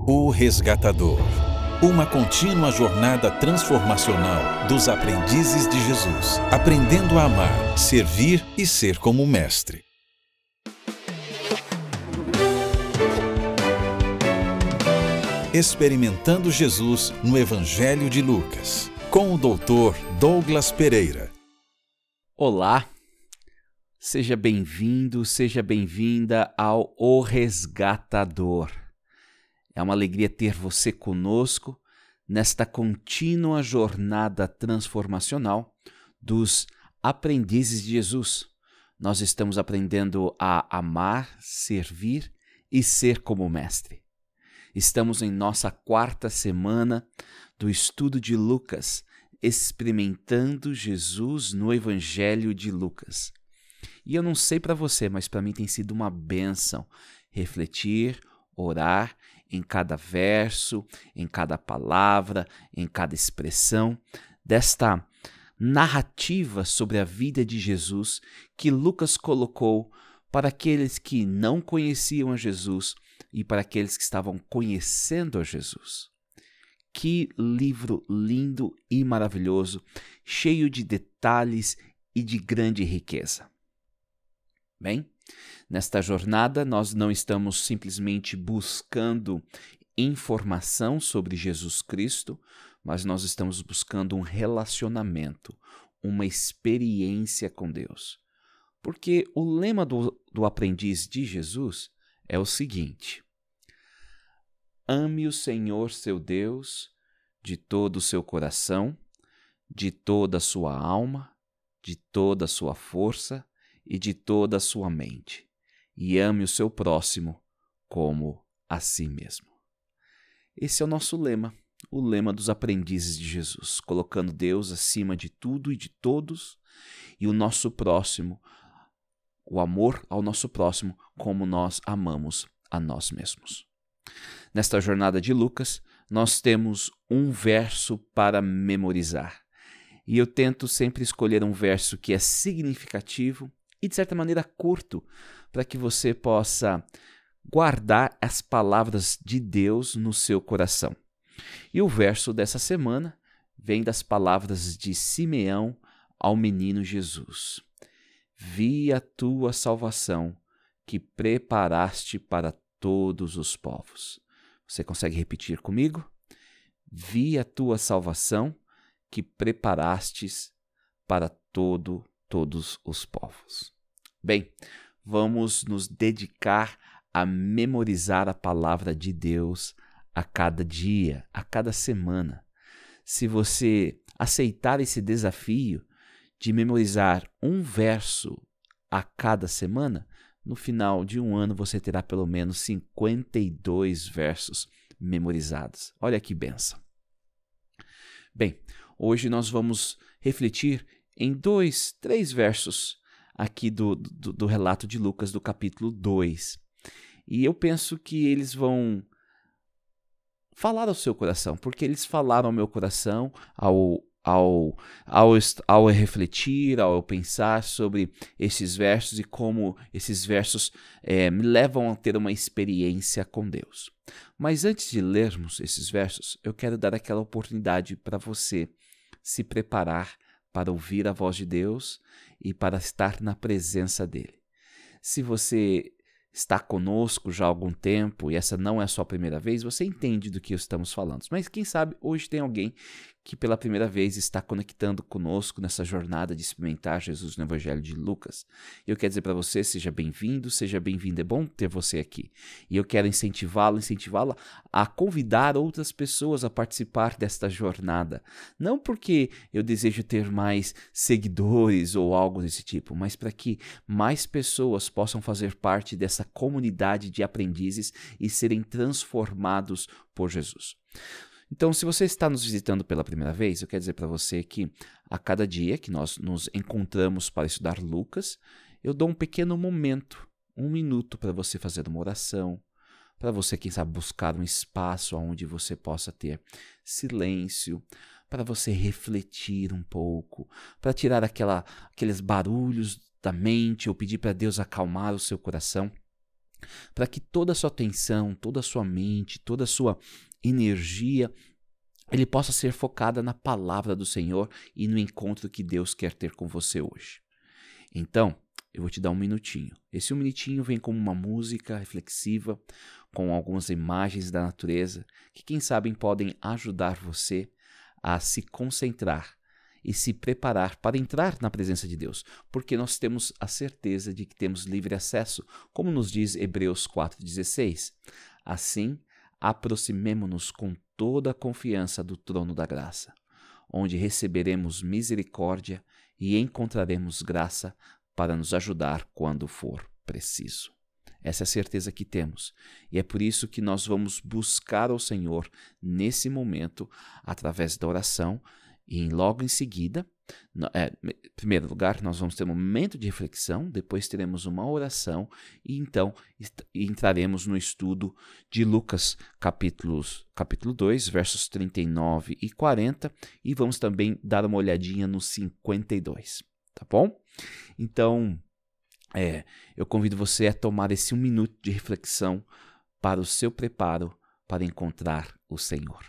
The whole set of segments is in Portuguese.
O Resgatador. Uma contínua jornada transformacional dos aprendizes de Jesus, aprendendo a amar, servir e ser como o Mestre. Experimentando Jesus no Evangelho de Lucas, com o Dr. Douglas Pereira. Olá, seja bem-vindo, seja bem-vinda ao O Resgatador. É uma alegria ter você conosco nesta contínua jornada transformacional dos aprendizes de Jesus. Nós estamos aprendendo a amar, servir e ser como o Mestre. Estamos em nossa 4ª semana do estudo de Lucas, experimentando Jesus no Evangelho de Lucas. E eu não sei para você, mas para mim tem sido uma bênção refletir, orar em cada verso, em cada palavra, em cada expressão desta narrativa sobre a vida de Jesus que Lucas colocou para aqueles que não conheciam a Jesus e para aqueles que estavam conhecendo a Jesus. Que livro lindo e maravilhoso, cheio de detalhes e de grande riqueza. Bem, nesta jornada nós não estamos simplesmente buscando informação sobre Jesus Cristo, mas nós estamos buscando um relacionamento, uma experiência com Deus. Porque o lema do aprendiz de Jesus é o seguinte: ame o Senhor seu Deus de todo o seu coração, de toda a sua alma, de toda a sua força e de toda a sua mente, e ame o seu próximo como a si mesmo. Esse é o nosso lema, o lema dos aprendizes de Jesus, colocando Deus acima de tudo e de todos, e o nosso próximo, o amor ao nosso próximo como nós amamos a nós mesmos. Nesta jornada de Lucas, nós temos um verso para memorizar. E eu tento sempre escolher um verso que é significativo e, de certa maneira, curto, para que você possa guardar as palavras de Deus no seu coração. E o verso dessa semana vem das palavras de Simeão ao menino Jesus. Vi a tua salvação que preparaste para todos os povos. Você consegue repetir comigo? Vi a tua salvação que preparastes para todos os povos. Bem, vamos nos dedicar a memorizar a palavra de Deus a cada dia, a cada semana. Se você aceitar esse desafio de memorizar um verso a cada semana, no final de um ano você terá pelo menos 52 versos memorizados. Olha que bênção. Bem, hoje nós vamos refletir em 3 versos aqui do relato de Lucas, do capítulo 2. E eu penso que eles vão falar ao seu coração, porque eles falaram ao meu coração ao refletir, ao pensar sobre esses versos e como esses versos me levam a ter uma experiência com Deus. Mas antes de lermos esses versos, eu quero dar aquela oportunidade para você se preparar para ouvir a voz de Deus e para estar na presença dele. Se você está conosco já há algum tempo e essa não é a sua primeira vez, você entende do que estamos falando. Mas quem sabe hoje tem alguém que pela primeira vez está conectando conosco nessa jornada de experimentar Jesus no Evangelho de Lucas. Eu quero dizer para você, seja bem-vindo, seja bem-vinda, é bom ter você aqui. E eu quero incentivá-la a convidar outras pessoas a participar desta jornada. Não porque eu desejo ter mais seguidores ou algo desse tipo, mas para que mais pessoas possam fazer parte dessa comunidade de aprendizes e serem transformados por Jesus. Então, se você está nos visitando pela primeira vez, eu quero dizer para você que a cada dia que nós nos encontramos para estudar Lucas, eu dou um pequeno momento, 1 minuto para você fazer uma oração, para você, quem sabe, buscar um espaço onde você possa ter silêncio, para você refletir um pouco, para tirar aqueles barulhos da mente ou pedir para Deus acalmar o seu coração. para que toda a sua atenção, toda a sua mente, toda a sua energia, ele possa ser focada na palavra do Senhor e no encontro que Deus quer ter com você hoje. Então, eu vou te dar um minutinho. Esse um minutinho vem como uma música reflexiva, com algumas imagens da natureza, que quem sabe podem ajudar você a se concentrar e se preparar para entrar na presença de Deus, porque nós temos a certeza de que temos livre acesso, como nos diz Hebreus 4,16. Assim, aproximemo-nos com toda a confiança do trono da graça, onde receberemos misericórdia e encontraremos graça para nos ajudar quando for preciso. Essa é a certeza que temos, e é por isso que nós vamos buscar ao Senhor nesse momento, através da oração, e logo em seguida, em primeiro lugar, nós vamos ter um momento de reflexão, depois teremos uma oração, e então entraremos no estudo de Lucas capítulo 2, versos 39 e 40, e vamos também dar uma olhadinha no 52, tá bom? Então, eu convido você a tomar esse um minuto de reflexão para o seu preparo para encontrar o Senhor.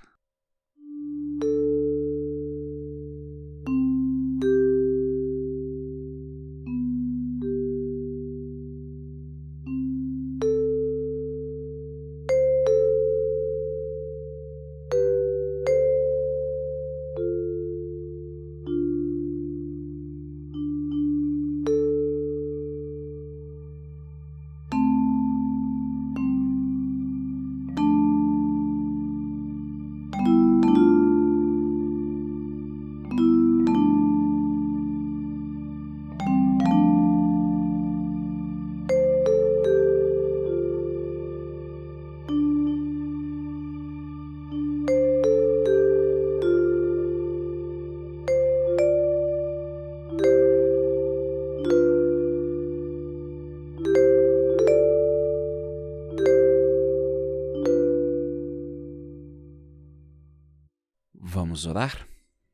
Vamos orar?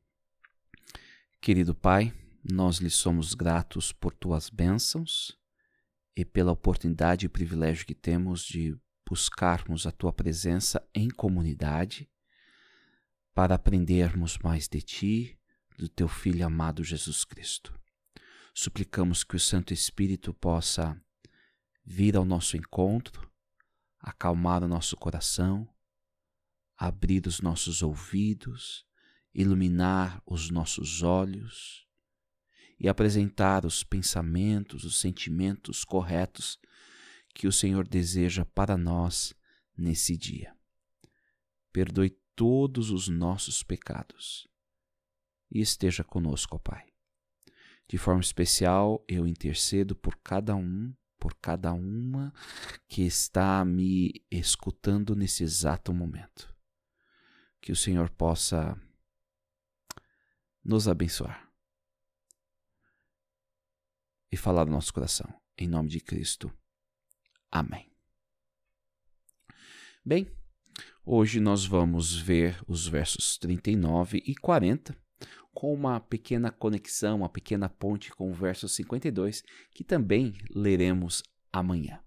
Querido Pai, nós lhe somos gratos por tuas bênçãos e pela oportunidade e privilégio que temos de buscarmos a tua presença em comunidade para aprendermos mais de ti, do teu Filho amado Jesus Cristo. Suplicamos que o Santo Espírito possa vir ao nosso encontro, acalmar o nosso coração, abrir os nossos ouvidos, iluminar os nossos olhos e apresentar os pensamentos, os sentimentos corretos que o Senhor deseja para nós nesse dia. Perdoe todos os nossos pecados e esteja conosco, ó Pai. De forma especial, eu intercedo por cada um, por cada uma que está me escutando nesse exato momento. Que o Senhor possa nos abençoar e falar no nosso coração. Em nome de Cristo. Amém. Bem, hoje nós vamos ver os versos 39 e 40 com uma pequena conexão, uma pequena ponte com o verso 52, que também leremos amanhã.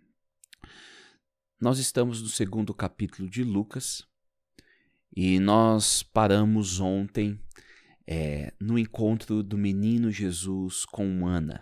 Nós estamos no segundo capítulo de Lucas, e nós paramos ontem no encontro do menino Jesus com Ana.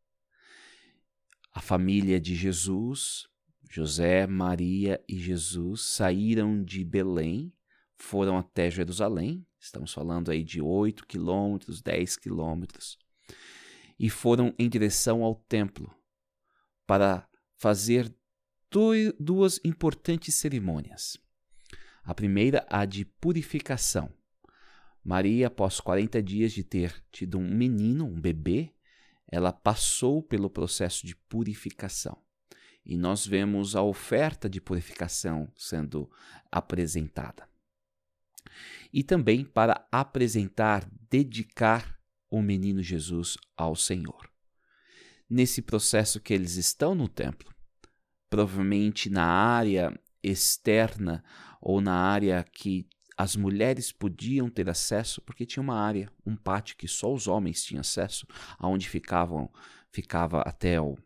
A família de Jesus, José, Maria e Jesus, saíram de Belém, foram até Jerusalém, estamos falando aí de 8 quilômetros, 10 quilômetros, e foram em direção ao templo para fazer duas importantes cerimônias. A primeira, a de purificação. Maria, após 40 dias de ter tido um menino, um bebê, ela passou pelo processo de purificação. E nós vemos a oferta de purificação sendo apresentada. E também para apresentar, dedicar o menino Jesus ao Senhor. Nesse processo que eles estão no templo, provavelmente na área externa ou na área que as mulheres podiam ter acesso, porque tinha uma área, um pátio que só os homens tinham acesso, aonde ficava até o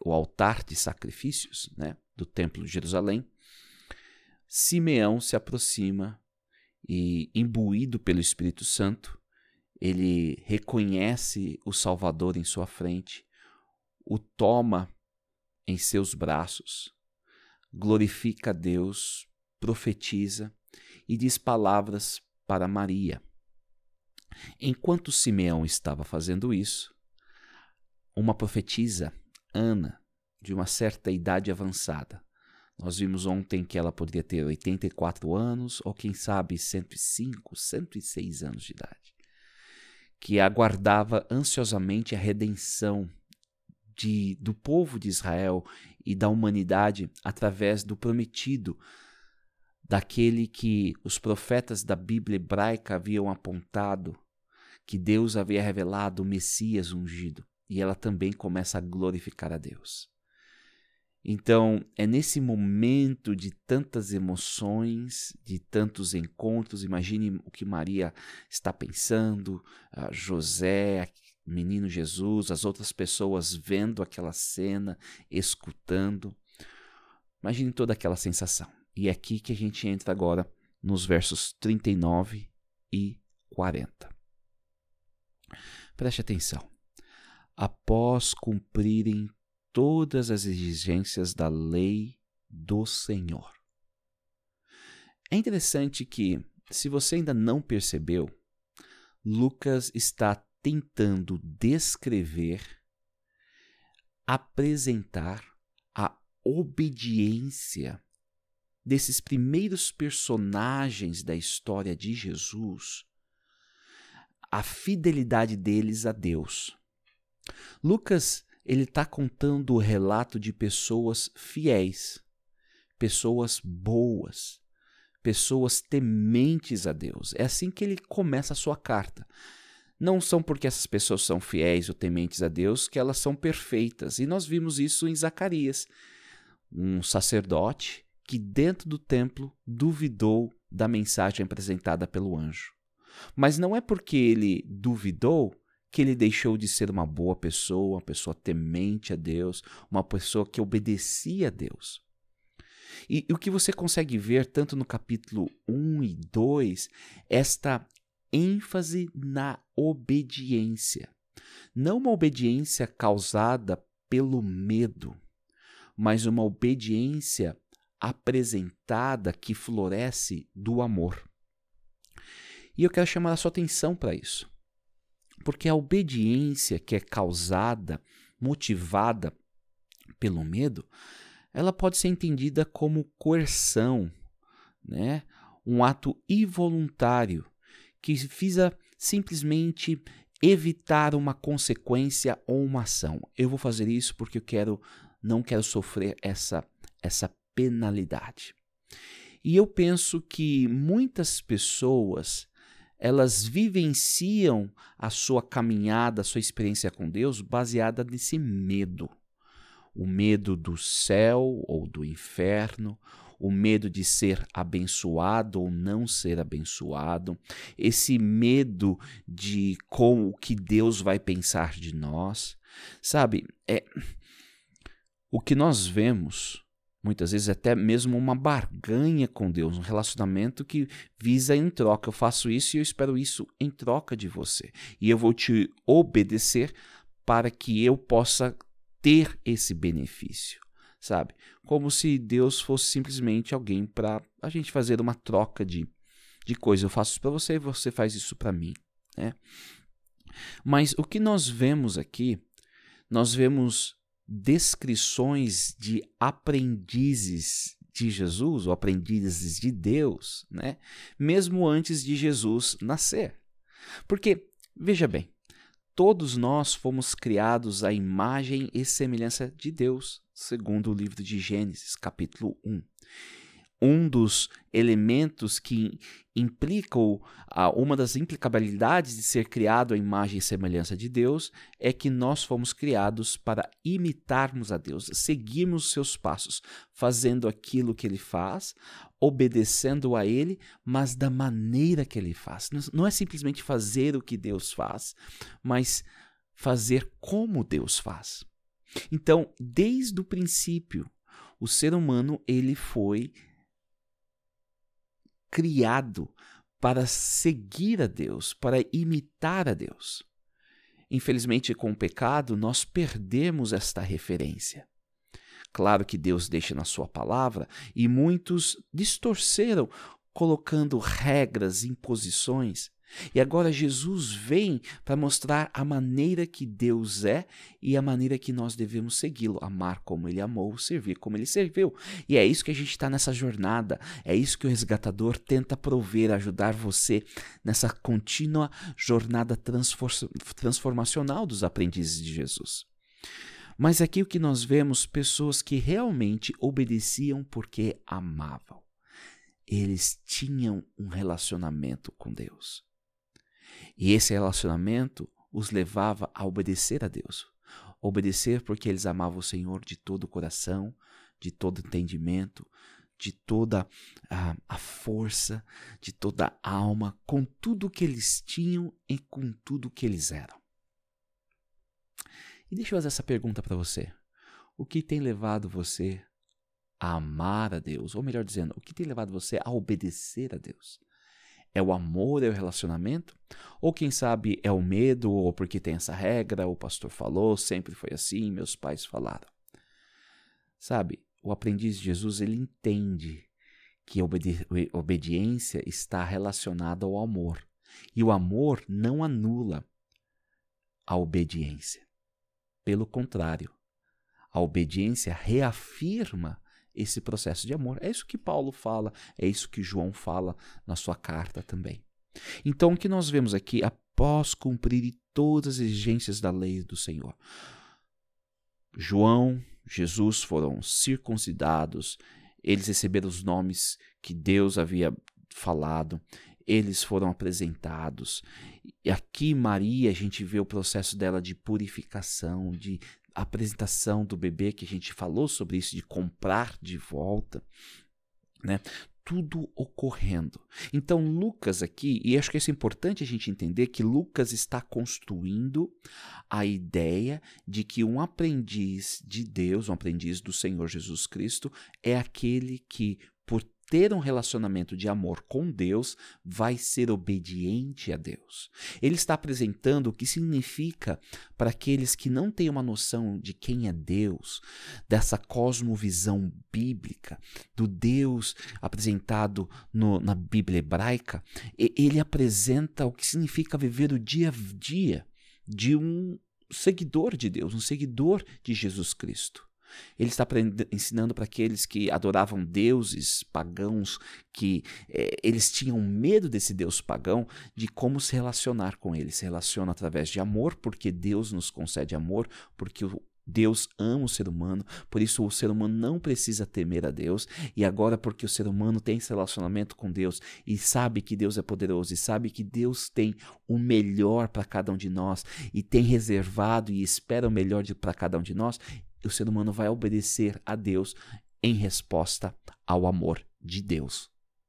o altar de sacrifícios, né, do Templo de Jerusalém, Simeão se aproxima e, imbuído pelo Espírito Santo, ele reconhece o Salvador em sua frente, o toma em seus braços, glorifica a Deus, profetiza e diz palavras para Maria. Enquanto Simeão estava fazendo isso, uma profetisa, Ana, de uma certa idade avançada, nós vimos ontem que ela poderia ter 84 anos ou quem sabe 105, 106 anos de idade, que aguardava ansiosamente a redenção do povo de Israel e da humanidade através do prometido, daquele que os profetas da Bíblia hebraica haviam apontado, que Deus havia revelado o Messias ungido, e ela também começa a glorificar a Deus. Então, é nesse momento de tantas emoções, de tantos encontros, imagine o que Maria está pensando, José, menino Jesus, as outras pessoas vendo aquela cena, escutando. Imagine toda aquela sensação. E é aqui que a gente entra agora nos versos 39 e 40. Preste atenção. Após cumprirem todas as exigências da lei do Senhor. É interessante que, se você ainda não percebeu, Lucas está tentando descrever, apresentar a obediência desses primeiros personagens da história de Jesus, a fidelidade deles a Deus. Lucas, ele está contando o relato de pessoas fiéis, pessoas boas, pessoas tementes a Deus. É assim que ele começa a sua carta. Não são porque essas pessoas são fiéis ou tementes a Deus que elas são perfeitas. E nós vimos isso em Zacarias, um sacerdote que dentro do templo duvidou da mensagem apresentada pelo anjo. Mas não é porque ele duvidou que ele deixou de ser uma boa pessoa, uma pessoa temente a Deus, uma pessoa que obedecia a Deus. E o que você consegue ver tanto no capítulo 1 e 2, esta ênfase na obediência. Não uma obediência causada pelo medo, mas uma obediência apresentada que floresce do amor. E eu quero chamar a sua atenção para isso. Porque a obediência que é causada, motivada pelo medo, ela pode ser entendida como coerção, né? Um ato involuntário que visa simplesmente evitar uma consequência ou uma ação. Eu vou fazer isso porque não quero sofrer essa penalidade. E eu penso que muitas pessoas, elas vivenciam a sua caminhada, a sua experiência com Deus baseada nesse medo. O medo do céu ou do inferno, o medo de ser abençoado ou não ser abençoado, esse medo de como o que Deus vai pensar de nós. Sabe, o que nós vemos muitas vezes até mesmo uma barganha com Deus, um relacionamento que visa em troca. Eu faço isso e eu espero isso em troca de você. E eu vou te obedecer para que eu possa ter esse benefício, sabe? Como se Deus fosse simplesmente alguém para a gente fazer uma troca de coisas. Eu faço isso para você e você faz isso para mim, né? Mas o que nós vemos aqui, nós vemos descrições de aprendizes de Jesus, ou aprendizes de Deus, né? Mesmo antes de Jesus nascer. Porque, veja bem, todos nós fomos criados à imagem e semelhança de Deus, segundo o livro de Gênesis, capítulo 1. Um dos elementos que implicam, uma das implicabilidades de ser criado à imagem e semelhança de Deus é que nós fomos criados para imitarmos a Deus, seguirmos seus passos, fazendo aquilo que Ele faz, obedecendo a Ele, mas da maneira que Ele faz. Não é simplesmente fazer o que Deus faz, mas fazer como Deus faz. Então, desde o princípio, o ser humano ele foi criado para seguir a Deus, para imitar a Deus. Infelizmente, com o pecado, nós perdemos esta referência. Claro que Deus deixa na sua palavra e muitos distorceram, colocando regras, imposições. E agora Jesus vem para mostrar a maneira que Deus é e a maneira que nós devemos segui-lo, amar como Ele amou, servir como Ele serviu. E é isso que a gente está nessa jornada, é isso que o resgatador tenta prover, ajudar você nessa contínua jornada transformacional dos aprendizes de Jesus. Mas aqui o que nós vemos, pessoas que realmente obedeciam porque amavam. Eles tinham um relacionamento com Deus. E esse relacionamento os levava a obedecer a Deus. Obedecer porque eles amavam o Senhor de todo o coração, de todo entendimento, de toda a força, de toda a alma, com tudo que eles tinham e com tudo que eles eram. E deixa eu fazer essa pergunta para você. O que tem levado você a amar a Deus? Ou melhor dizendo, o que tem levado você a obedecer a Deus? É o amor, é o relacionamento? Ou quem sabe é o medo, ou porque tem essa regra, o pastor falou, sempre foi assim, meus pais falaram. Sabe, o aprendiz de Jesus, ele entende que a obediência está relacionada ao amor. E o amor não anula a obediência. Pelo contrário, a obediência reafirma esse processo de amor. É isso que Paulo fala, é isso que João fala na sua carta também. Então, o que nós vemos aqui, após cumprir todas as exigências da lei do Senhor, João, Jesus foram circuncidados, eles receberam os nomes que Deus havia falado, eles foram apresentados. E aqui Maria, a gente vê o processo dela de purificação, de apresentação do bebê, que a gente falou sobre isso, de comprar de volta, né? Tudo ocorrendo. Então Lucas aqui, e acho que isso é importante a gente entender, que Lucas está construindo a ideia de que um aprendiz de Deus, um aprendiz do Senhor Jesus Cristo, é aquele que, por ter um relacionamento de amor com Deus, vai ser obediente a Deus. Ele está apresentando o que significa para aqueles que não têm uma noção de quem é Deus, dessa cosmovisão bíblica, do Deus apresentado na Bíblia hebraica. Ele apresenta o que significa viver o dia a dia de um seguidor de Deus, um seguidor de Jesus Cristo. Ele está ensinando para aqueles que adoravam deuses pagãos, que eles tinham medo desse Deus pagão, de como se relacionar com ele. Se relaciona através de amor, porque Deus nos concede amor, porque Deus ama o ser humano, por isso o ser humano não precisa temer a Deus. E agora, porque o ser humano tem esse relacionamento com Deus e sabe que Deus é poderoso e sabe que Deus tem o melhor para cada um de nós e tem reservado e espera o melhor para cada um de nós, o ser humano vai obedecer a Deus em resposta ao amor de Deus.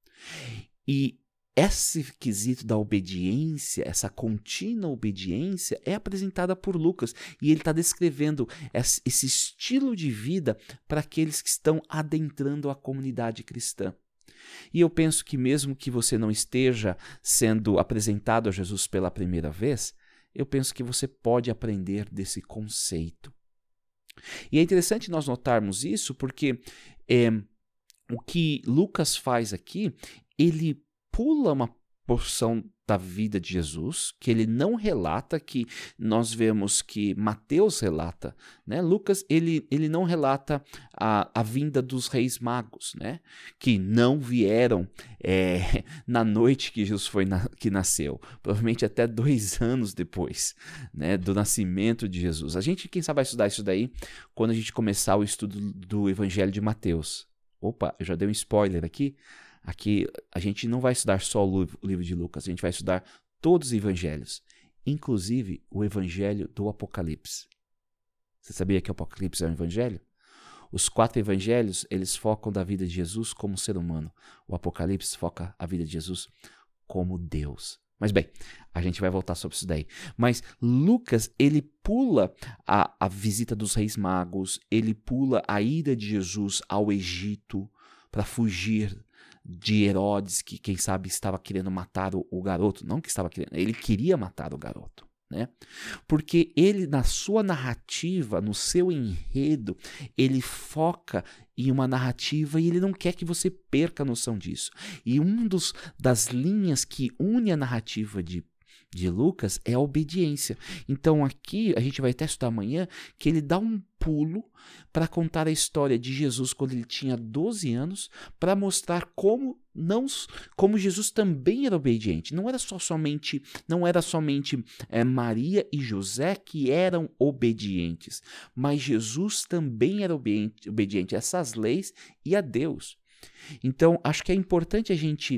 E esse quesito da obediência, essa contínua obediência, é apresentada por Lucas. E ele está descrevendo esse estilo de vida para aqueles que estão adentrando a comunidade cristã. E eu penso que mesmo que você não esteja sendo apresentado a Jesus pela primeira vez, eu penso que você pode aprender desse conceito. E é interessante nós notarmos isso porque o que Lucas faz aqui, ele pula uma porção da vida de Jesus, que ele não relata, que nós vemos que Mateus relata, né? Lucas, ele não relata a vinda dos reis magos, né? Que não vieram na noite que Jesus que nasceu, provavelmente até 2 anos depois, né? Do nascimento de Jesus. A gente, quem sabe, vai estudar isso daí quando a gente começar o estudo do Evangelho de Mateus. Opa, eu já dei um spoiler aqui. Aqui a gente não vai estudar só o livro de Lucas, a gente vai estudar todos os evangelhos, inclusive o evangelho do Apocalipse. Você sabia que o Apocalipse é um evangelho? Os 4 evangelhos, eles focam da vida de Jesus como ser humano. O Apocalipse foca a vida de Jesus como Deus. Mas bem, a gente vai voltar sobre isso daí. Mas Lucas, ele pula a visita dos reis magos, ele pula a ida de Jesus ao Egito para fugir de Herodes, que quem sabe estava querendo matar o garoto. Não que estava querendo, ele queria matar o garoto. Né? Porque ele, na sua narrativa, no seu enredo, ele foca em uma narrativa e ele não quer que você perca a noção disso. E das linhas que une a narrativa de Lucas é a obediência. Então aqui, a gente vai até estudar amanhã, que ele dá um pulo para contar a história de Jesus quando ele tinha 12 anos, para mostrar como Jesus também era obediente. Não era somente Maria e José que eram obedientes, mas Jesus também era obediente a essas leis e a Deus. Então, acho que é importante a gente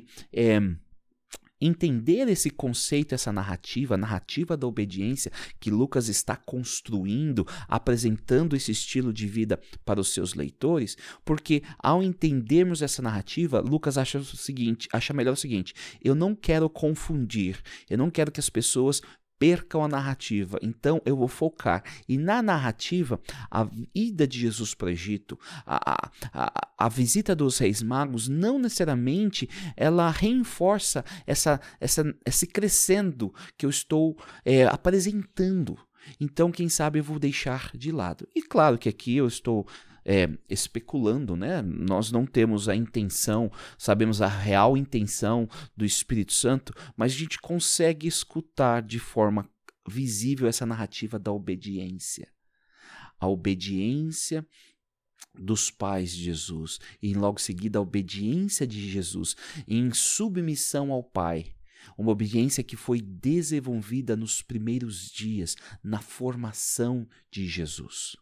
entender esse conceito, essa narrativa, a narrativa da obediência que Lucas está construindo, apresentando esse estilo de vida para os seus leitores, porque ao entendermos essa narrativa, Lucas acha melhor o seguinte: eu não quero confundir, eu não quero que as pessoas percam a narrativa, então eu vou focar. E na narrativa, a ida de Jesus para o Egito, a visita dos reis magos, não necessariamente ela reforça esse crescendo que eu estou apresentando. Então, quem sabe eu vou deixar de lado. E claro que aqui eu estou especulando, né? Nós não temos a intenção, sabemos a real intenção do Espírito Santo, mas a gente consegue escutar de forma visível essa narrativa da obediência. A obediência dos pais de Jesus e logo em seguida a obediência de Jesus em submissão ao Pai. Uma obediência que foi desenvolvida nos primeiros dias, na formação de Jesus.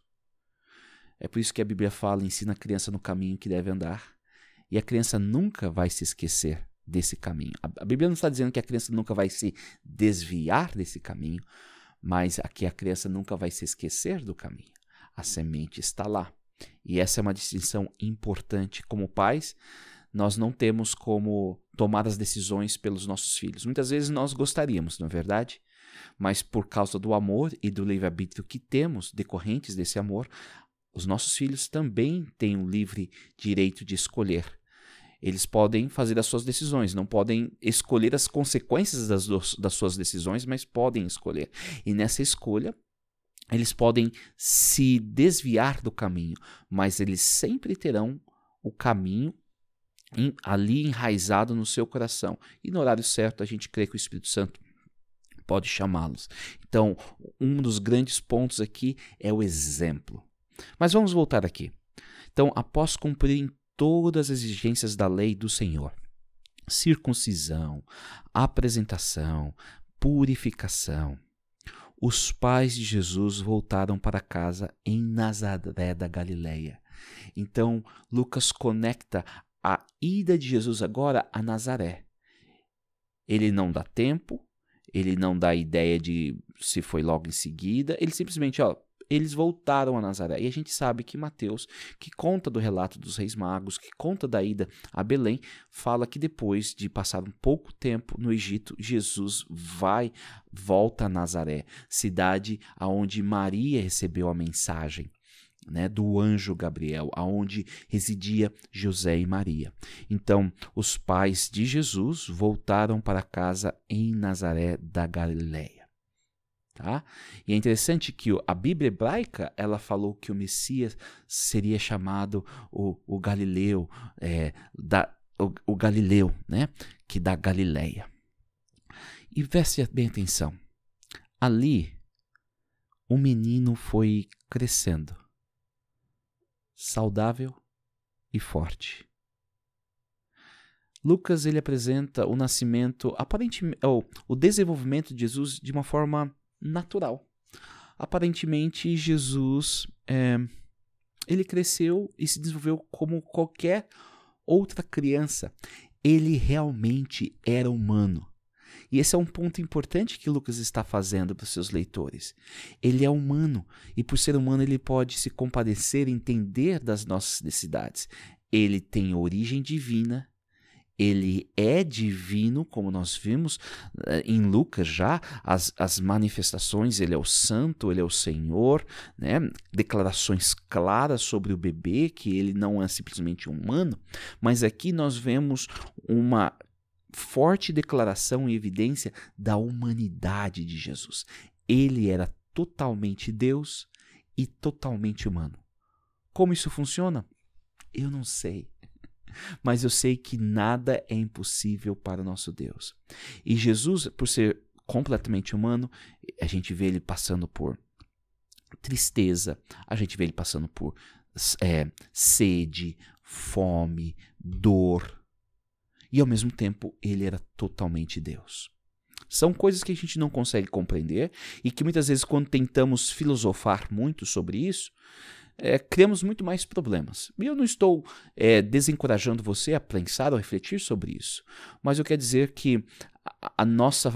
É por isso que a Bíblia fala, ensina a criança no caminho que deve andar. E a criança nunca vai se esquecer desse caminho. A Bíblia não está dizendo que a criança nunca vai se desviar desse caminho, mas aqui a criança nunca vai se esquecer do caminho. A semente está lá. E essa é uma distinção importante. Como pais, nós não temos como tomar as decisões pelos nossos filhos. Muitas vezes nós gostaríamos, não é verdade? Mas por causa do amor e do livre-arbítrio que temos, decorrentes desse amor, os nossos filhos também têm o livre direito de escolher. Eles podem fazer as suas decisões, não podem escolher as consequências das suas decisões, mas podem escolher. E nessa escolha, eles podem se desviar do caminho, mas eles sempre terão o caminho ali enraizado no seu coração. E no horário certo, a gente crê que o Espírito Santo pode chamá-los. Então, um dos grandes pontos aqui é o exemplo. Mas vamos voltar aqui. Então, após cumprirem todas as exigências da lei do Senhor, circuncisão, apresentação, purificação, os pais de Jesus voltaram para casa em Nazaré da Galileia. Então, Lucas conecta a ida de Jesus agora a Nazaré. Ele não dá tempo, ele não dá ideia de se foi logo em seguida, ele simplesmente, eles voltaram a Nazaré. E a gente sabe que Mateus, que conta do relato dos reis magos, que conta da ida a Belém, fala que depois de passar um pouco tempo no Egito, Jesus volta a Nazaré, cidade aonde Maria recebeu a mensagem, né, do anjo Gabriel, aonde residia José e Maria. Então, os pais de Jesus voltaram para casa em Nazaré da Galileia. Tá? E é interessante que a Bíblia hebraica, ela falou que o Messias seria chamado o Galileu, o Galileu, né? Que da Galileia. E preste bem atenção, ali o menino foi crescendo, saudável e forte. Lucas, ele apresenta o nascimento, aparentemente, o desenvolvimento de Jesus de uma forma natural. Aparentemente, Jesus ele cresceu e se desenvolveu como qualquer outra criança. Ele realmente era humano. E esse é um ponto importante que Lucas está fazendo para os seus leitores. Ele é humano e, por ser humano, ele pode se compadecer e entender das nossas necessidades. Ele tem origem divina Ele é divino, como nós vimos em Lucas já, as manifestações, ele é o santo, ele é o Senhor, né? Declarações claras sobre o bebê, que ele não é simplesmente humano, mas aqui nós vemos uma forte declaração e evidência da humanidade de Jesus. Ele era totalmente Deus e totalmente humano. Como isso funciona? Eu não sei. Mas eu sei que nada é impossível para o nosso Deus. E Jesus, por ser completamente humano, a gente vê ele passando por tristeza, a gente vê ele passando por sede, fome, dor. E ao mesmo tempo, ele era totalmente Deus. São coisas que a gente não consegue compreender e que muitas vezes, quando tentamos filosofar muito sobre isso, criamos muito mais problemas. E eu não estou desencorajando você a pensar ou refletir sobre isso, mas eu quero dizer que a nossa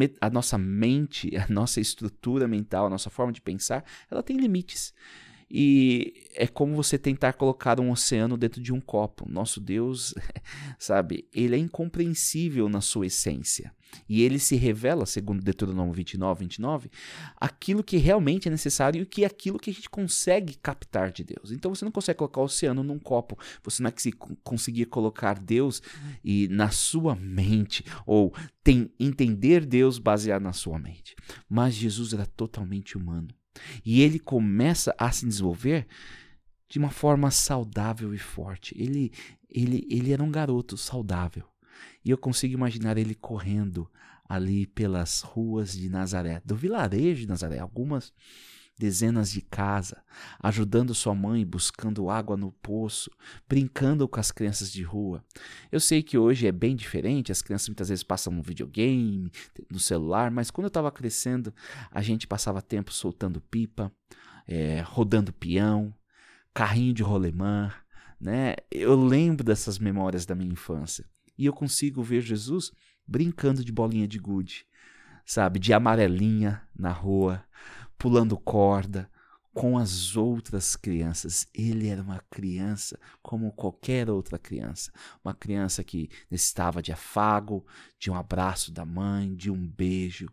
mente, a nossa estrutura mental, a nossa forma de pensar, ela tem limites. E é como você tentar colocar um oceano dentro de um copo. Nosso Deus, sabe, ele é incompreensível na sua essência. E ele se revela, segundo Deuteronômio 29, aquilo que realmente é necessário e aquilo que a gente consegue captar de Deus. Então você não consegue colocar o oceano num copo. Você não é que se conseguir colocar Deus na sua mente, ou entender Deus baseado na sua mente. Mas Jesus era totalmente humano. E ele começa a se desenvolver de uma forma saudável e forte. Ele era um garoto saudável. E eu consigo imaginar ele correndo ali pelas ruas de Nazaré, do vilarejo de Nazaré, algumas dezenas de casas, ajudando sua mãe, buscando água no poço, brincando com as crianças de rua. Eu sei que hoje é bem diferente, as crianças muitas vezes passam no videogame, no celular, mas quando eu estava crescendo, a gente passava tempo soltando pipa, rodando peão, carrinho de rolemã, né? Eu lembro dessas memórias da minha infância. E eu consigo ver Jesus brincando de bolinha de gude, sabe? De amarelinha na rua, pulando corda com as outras crianças. Ele era uma criança como qualquer outra criança. Uma criança que necessitava de afago, de um abraço da mãe, de um beijo.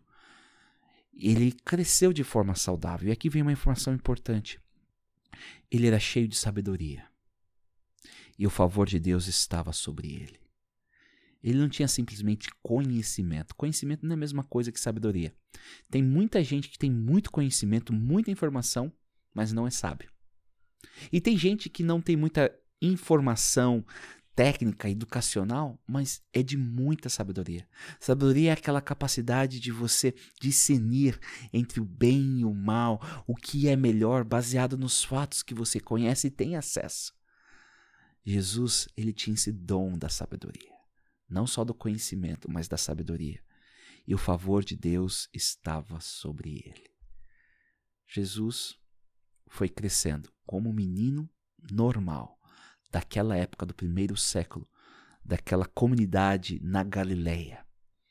Ele cresceu de forma saudável. E aqui vem uma informação importante. Ele era cheio de sabedoria. E o favor de Deus estava sobre ele. Ele não tinha simplesmente conhecimento. Conhecimento não é a mesma coisa que sabedoria. Tem muita gente que tem muito conhecimento, muita informação, mas não é sábio. E tem gente que não tem muita informação técnica, educacional, mas é de muita sabedoria. Sabedoria é aquela capacidade de você discernir entre o bem e o mal, o que é melhor, baseado nos fatos que você conhece e tem acesso. Jesus, ele tinha esse dom da sabedoria. Não só do conhecimento, mas da sabedoria. E o favor de Deus estava sobre ele. Jesus foi crescendo como um menino normal, daquela época do primeiro século, daquela comunidade na Galileia.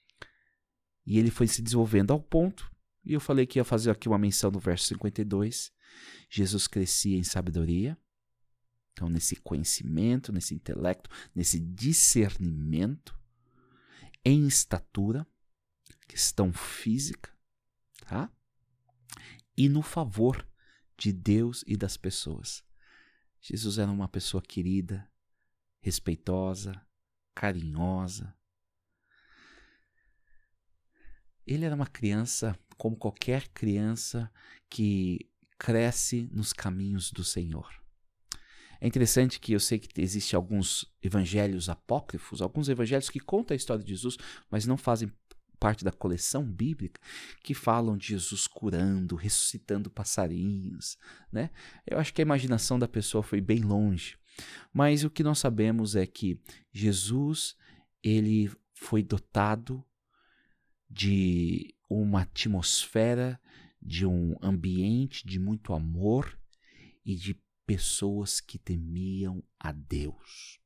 E ele foi se desenvolvendo ao ponto, e eu falei que ia fazer aqui uma menção no verso 52, Jesus crescia em sabedoria. Então, nesse conhecimento, nesse intelecto, nesse discernimento, em estatura, questão física, tá? E no favor de Deus e das pessoas. Jesus era uma pessoa querida, respeitosa, carinhosa. Ele era uma criança como qualquer criança que cresce nos caminhos do Senhor. É interessante que eu sei que existem alguns evangelhos apócrifos, alguns evangelhos que contam a história de Jesus, mas não fazem parte da coleção bíblica, que falam de Jesus curando, ressuscitando passarinhos, né? Eu acho que a imaginação da pessoa foi bem longe. Mas o que nós sabemos é que Jesus, ele foi dotado de uma atmosfera, de um ambiente de muito amor e de pessoas que temiam a Deus.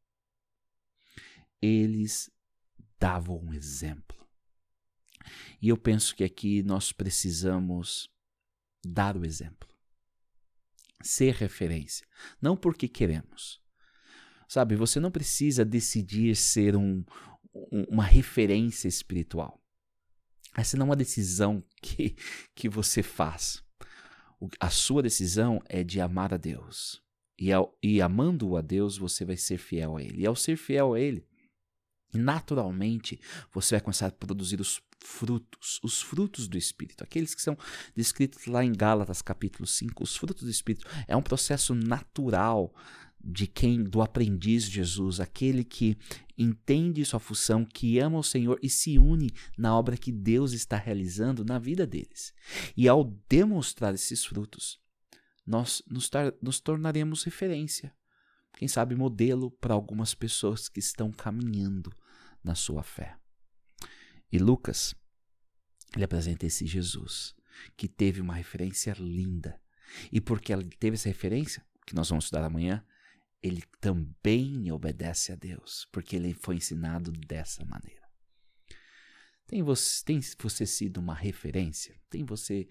Eles davam um exemplo. E eu penso que aqui nós precisamos dar o exemplo. Ser referência. Não porque queremos. Sabe, você não precisa decidir ser uma referência espiritual. Essa não é uma decisão que você faz. A sua decisão é de amar a Deus. E amando a Deus, você vai ser fiel a Ele. E ao ser fiel a Ele, naturalmente, você vai começar a produzir os frutos do Espírito. Aqueles que são descritos lá em Gálatas capítulo 5. Os frutos do Espírito é um processo natural do aprendiz de Jesus, aquele que entende sua função, que ama o Senhor e se une na obra que Deus está realizando na vida deles. E ao demonstrar esses frutos, nós nos tornaremos referência, quem sabe modelo para algumas pessoas que estão caminhando na sua fé. E Lucas, ele apresenta esse Jesus, que teve uma referência linda. E porque ele teve essa referência, que nós vamos estudar amanhã, ele também obedece a Deus, porque ele foi ensinado dessa maneira. Tem você sido uma referência? Tem você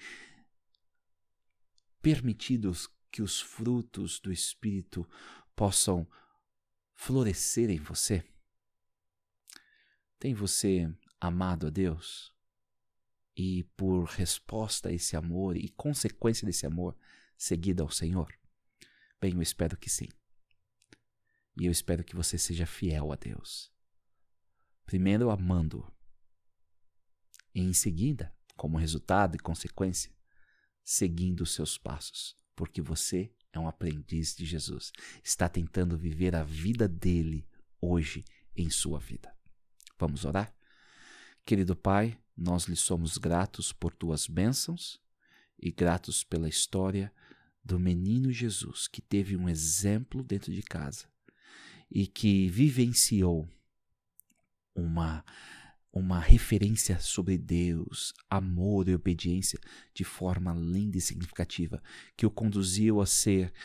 permitido que os frutos do Espírito possam florescer em você? Tem você amado a Deus? E por resposta a esse amor e consequência desse amor, seguida ao Senhor? Bem, eu espero que sim. E eu espero que você seja fiel a Deus. Primeiro amando-o. E em seguida, como resultado e consequência, seguindo os seus passos. Porque você é um aprendiz de Jesus. Está tentando viver a vida dele hoje em sua vida. Vamos orar? Querido Pai, nós lhe somos gratos por tuas bênçãos e gratos pela história do menino Jesus, que teve um exemplo dentro de casa e que vivenciou uma referência sobre Deus, amor e obediência de forma linda e significativa, que o conduziu a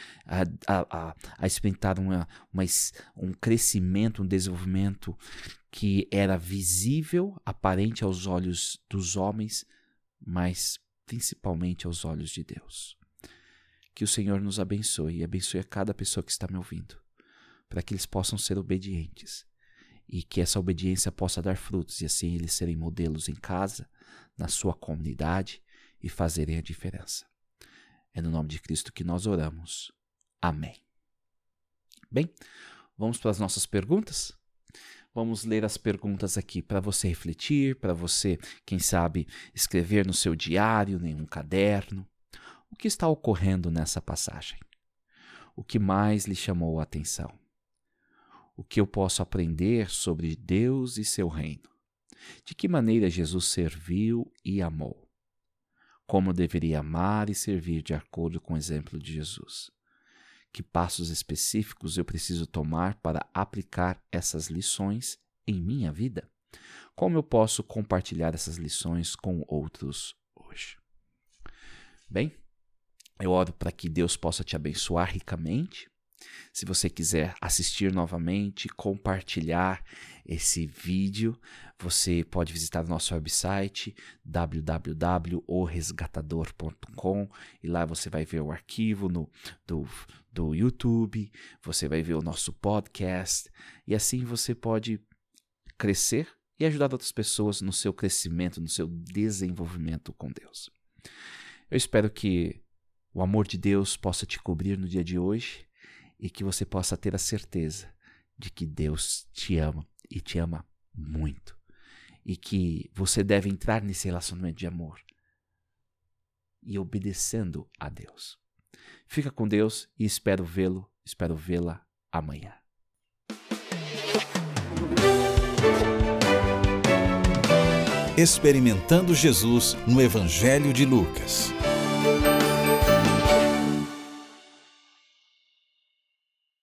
experimentar um crescimento, um desenvolvimento que era visível, aparente aos olhos dos homens, mas principalmente aos olhos de Deus. Que o Senhor nos abençoe e abençoe a cada pessoa que está me ouvindo, para que eles possam ser obedientes e que essa obediência possa dar frutos e assim eles serem modelos em casa, na sua comunidade e fazerem a diferença. É no nome de Cristo que nós oramos. Amém. Bem, vamos para as nossas perguntas? Vamos ler as perguntas aqui para você refletir, para você, quem sabe, escrever no seu diário, em um caderno. O que está ocorrendo nessa passagem? O que mais lhe chamou a atenção? O que eu posso aprender sobre Deus e seu reino? De que maneira Jesus serviu e amou? Como eu deveria amar e servir de acordo com o exemplo de Jesus? Que passos específicos eu preciso tomar para aplicar essas lições em minha vida? Como eu posso compartilhar essas lições com outros hoje? Bem, eu oro para que Deus possa te abençoar ricamente. Se você quiser assistir novamente, compartilhar esse vídeo, você pode visitar o nosso website www.oresgatador.com e lá você vai ver o arquivo do YouTube, você vai ver o nosso podcast e assim você pode crescer e ajudar outras pessoas no seu crescimento, no seu desenvolvimento com Deus. Eu espero que o amor de Deus possa te cobrir no dia de hoje e que você possa ter a certeza de que Deus te ama e te ama muito. E que você deve entrar nesse relacionamento de amor e obedecendo a Deus. Fica com Deus e espero vê-la amanhã. Experimentando Jesus no Evangelho de Lucas.